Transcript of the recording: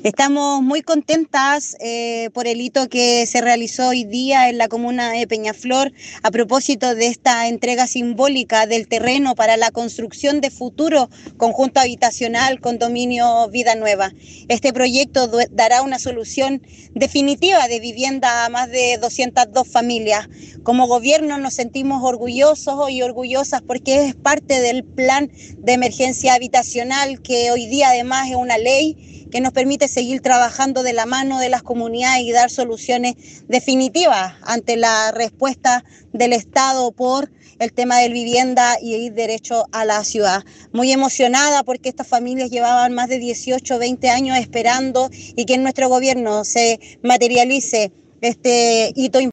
Estamos muy contentas por el hito que se realizó hoy día en la comuna de Peñaflor a propósito de esta entrega simbólica del terreno para la construcción de futuro conjunto habitacional condominio Vida Nueva. Este proyecto dará una solución definitiva de vivienda a más de 202 familias. Como gobierno nos sentimos orgullosos y orgullosas porque es parte del plan de emergencia habitacional que hoy día además es una ley que nos permite seguir trabajando de la mano de las comunidades y dar soluciones definitivas ante la respuesta del Estado por el tema de vivienda y el derecho a la ciudad. Muy emocionada porque estas familias llevaban más de 18, 20 años esperando y que en nuestro gobierno se materialice este hito importante.